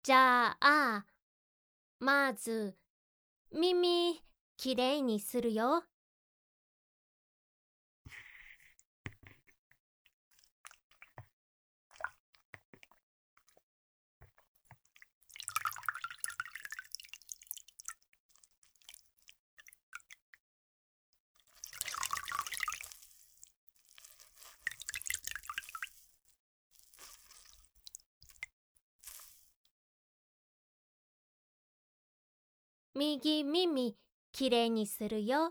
じゃあ、まず耳きれいにするよ。右耳きれいにするよ。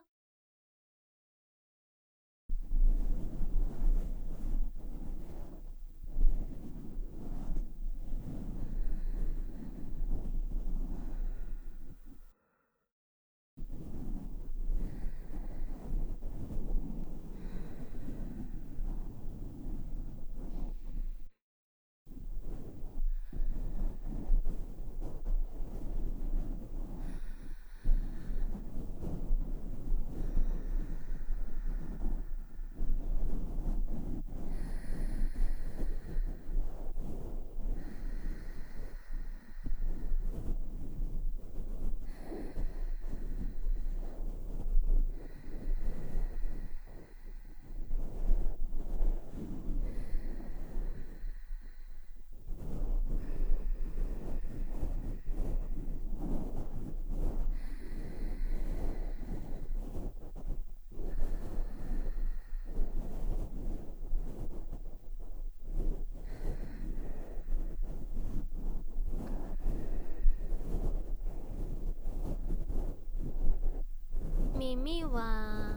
耳は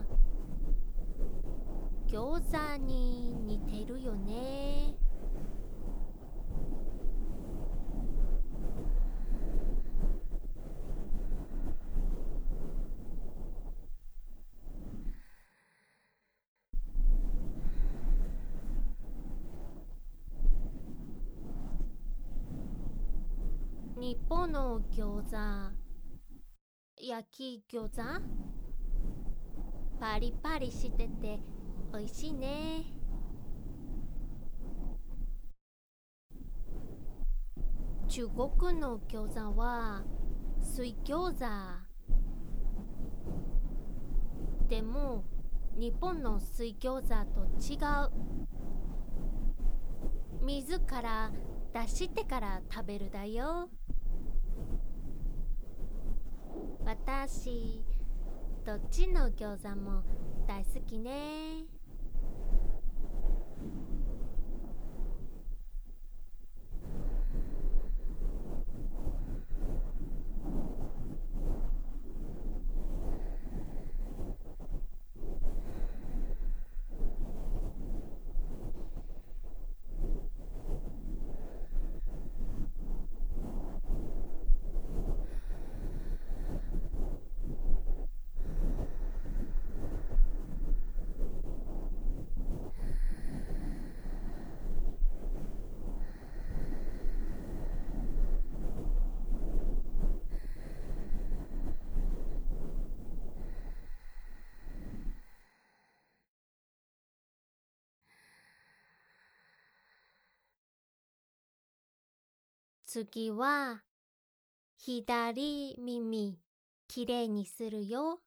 餃子に似てるよね。日本の餃子、焼き餃子、パリパリしてておいしいね。中国の餃子は水餃子。でも日本の水餃子と違う。水から出してから食べるだよ。私、どっちの餃子も大好きね。次は左耳きれいにするよ。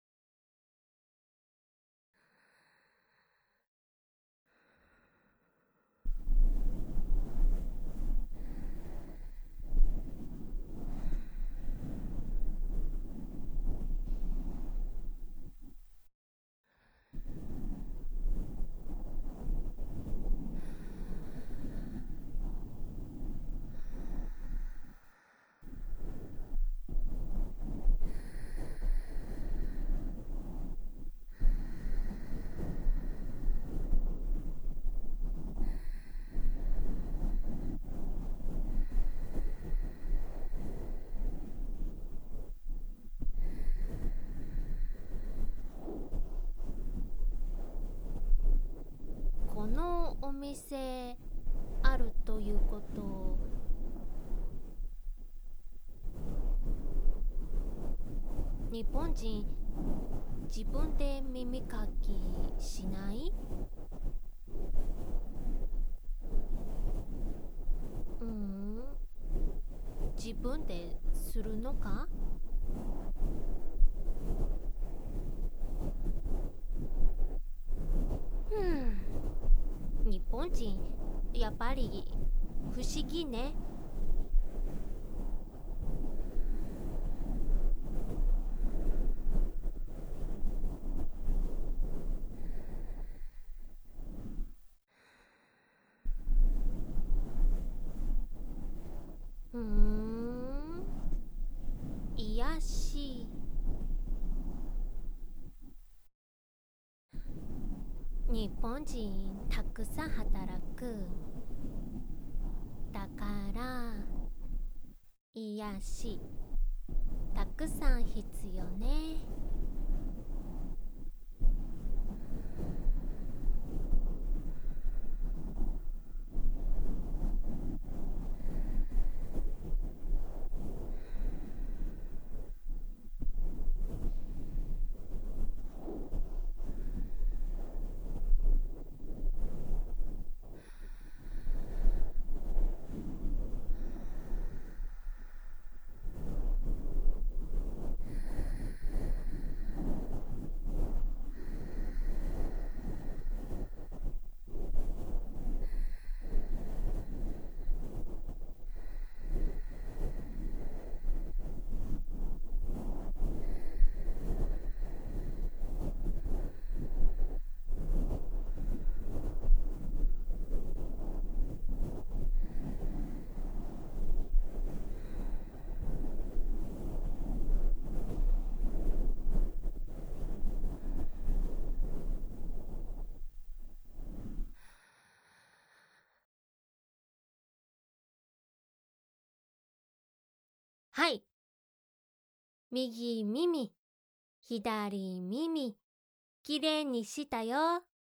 このお店あるということ、日本人自分で耳かきしない？ 自分でするのか？日本人、やっぱり不思議ね。癒し。日本人たくさん働く。だから癒したくさん必要ね。はい。右耳、左耳、きれいにしたよ。